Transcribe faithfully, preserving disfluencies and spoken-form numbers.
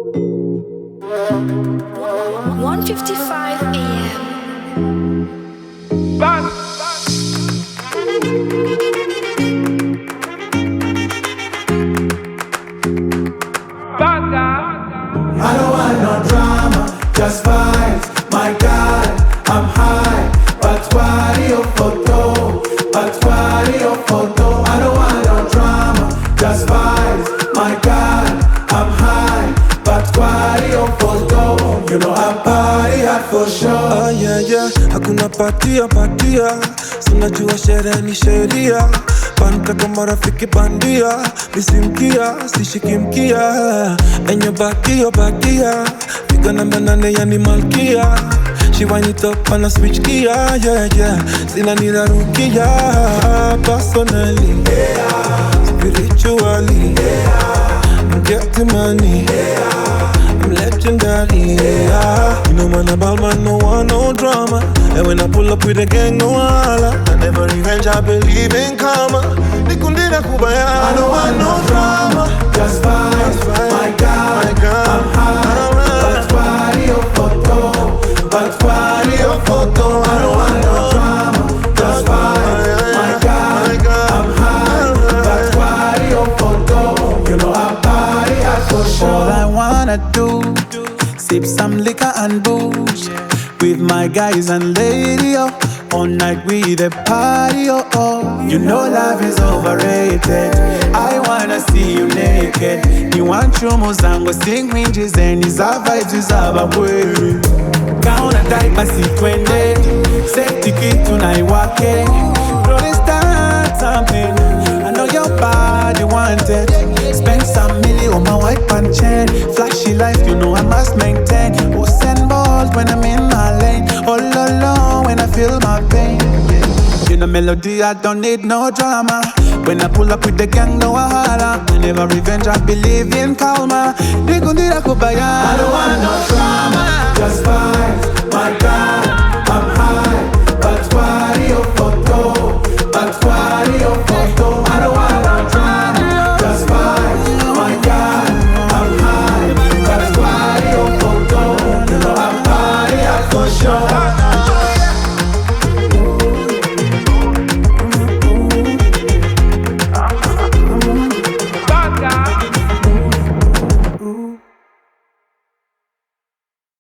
one fifty-five a m I don't want no drama, just vibes. My God, I'm high. But why your photo? But why your photo? I don't want no drama, just vibes. My God, I'm high. But why your photo? You know I'm party hard for sure. Ah, yeah, yeah. Hakuna patia patia, sinajua sherehe ni sheria. Panta kama rafiki bandia, misimkia, sishiki mkia. Enyo bakia bakia, fika na manane yani malkia. She wind it up and I switch gear, yeah, yeah. Sina nirarukia, personally, yeah. Spiritually, yeah. I'm getting money, yeah. I'm legendary, yeah. You know man about man, no one, no drama. And when I pull up with the gang, no holla. I never revenge, I believe in karma. Nikundina kubaya, I don't want no drama, just vibes. My God, my God, I'm high. But why your photo? But why your photo? I don't want no drama, just vibes. My God, I'm high. But why your photo? You know I'm party hard for sure. All I wanna do, sip some liquor and booze with my guys and lady, oh. All night we the party, oh, oh. You know love is overrated. I wanna see you naked. You want chumo zango sing winches and is our vibes is our way. Kauna type basi twende, safety key tunaiwake. Rolling start something, I know your body wanted. Spend some million on my white and chain. Flashy life, you know I must maintain. Who send balls when I'm in my lane? All alone when I feel my pain. You know melody, I don't need no drama. When I pull up with the gang, no wahala. Never revenge, I believe in karma. Nikundira kubaya. I don't want no drama, just vibes. My God, I'm high.